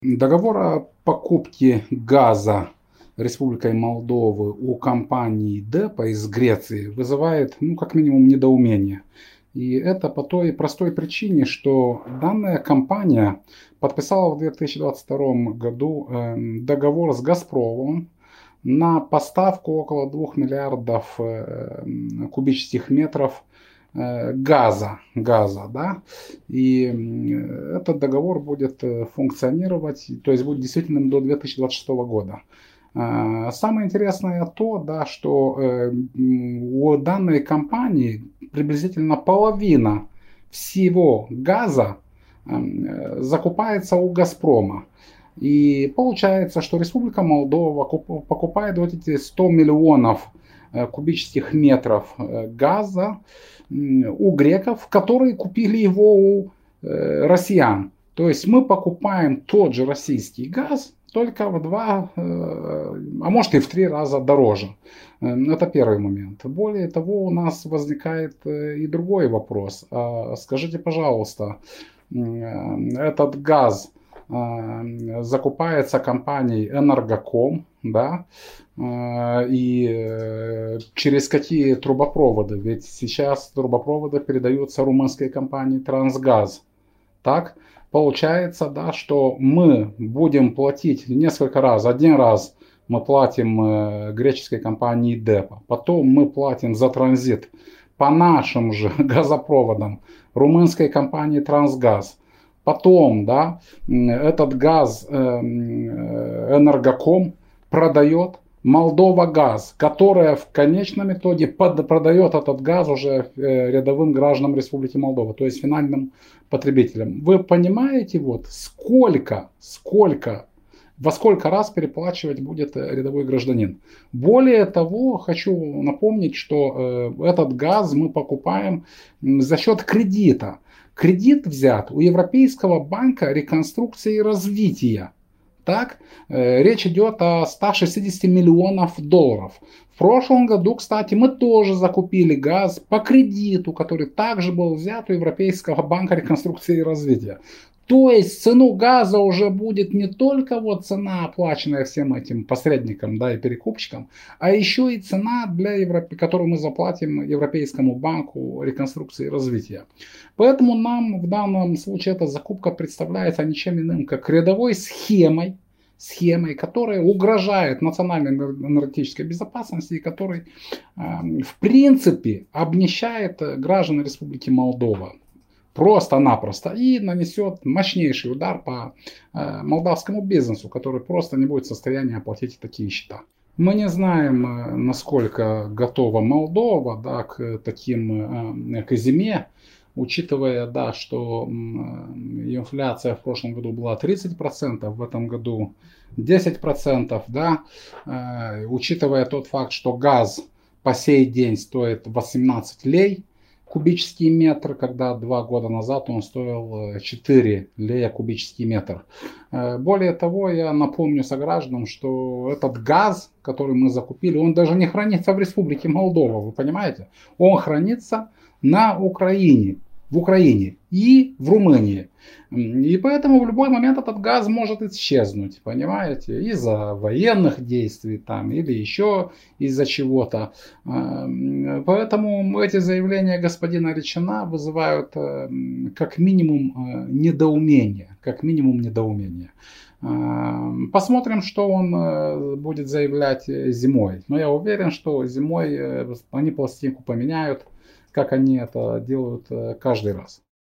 Договор о покупке газа Республикой Молдовы у компании ДЭПа из Греции вызывает, как минимум, недоумение. И это по той простой причине, что данная компания подписала в 2022 году договор с «Газпромом» на поставку около 2 миллиардов кубических метров газа, да, и этот договор будет функционировать, то есть будет действительным до 2026 года. Самое интересное то, да, что у данной компании приблизительно половина всего газа закупается у «Газпрома». И получается, что Республика Молдова покупает вот эти 100 миллионов кубических метров газа у греков, которые купили его у россиян. То есть мы покупаем тот же российский газ, только в 2, а может и в 3 раза дороже. Это первый момент. Более того, у нас возникает и другой вопрос. Скажите, пожалуйста, этот газ закупается компанией Энергоком, да, и через какие трубопроводы? Ведь сейчас трубопроводы передаются румынской компании Трансгаз. Так, получается, да, что мы будем платить несколько раз. Один раз мы платим греческой компании ДЭПа, потом мы платим за транзит по нашим же газопроводам румынской компании Трансгаз. Потом, да, этот газ Энергоком продает Молдова Газ, которая в конечном итоге продает этот газ уже рядовым гражданам Республики Молдова, то есть финальным потребителям. Вы понимаете, вот во сколько раз переплачивать будет рядовой гражданин. Более того, хочу напомнить, что этот газ мы покупаем за счет кредита. Кредит взят у Европейского банка реконструкции и развития. Так, речь идет о 160 миллионов долларов. В прошлом году, кстати, мы тоже закупили газ по кредиту, который также был взят у Европейского банка реконструкции и развития. То есть цену газа уже будет не только вот цена, оплаченная всем этим посредникам, да, и перекупщикам, а еще и цена, которую мы заплатим Европейскому банку реконструкции и развития. Поэтому нам в данном случае эта закупка представляется ничем иным, как рядовой схемой, которая угрожает национальной энергетической безопасности и которая в принципе обнищает граждан Республики Молдова. Просто-напросто. И нанесет мощнейший удар по молдавскому бизнесу, который просто не будет в состоянии оплатить такие счета. Мы не знаем, насколько готова Молдова, да, к зиме, учитывая, да, что инфляция в прошлом году была 30%, в этом году 10%, да, учитывая тот факт, что газ по сей день стоит 18 лей кубический метр, когда 2 года назад он стоил 4 лея кубический метр. Более того, я напомню согражданам, что этот газ, который мы закупили, он даже не хранится в Республике Молдова, вы понимаете? Он хранится в Украине и в Румынии. И поэтому в любой момент этот газ может исчезнуть, понимаете, из-за военных действий там или еще из-за чего-то. Поэтому эти заявления господина Ричина вызывают как минимум недоумение. Посмотрим, что он будет заявлять зимой. Но я уверен, что зимой они пластинку поменяют, как они это делают каждый раз.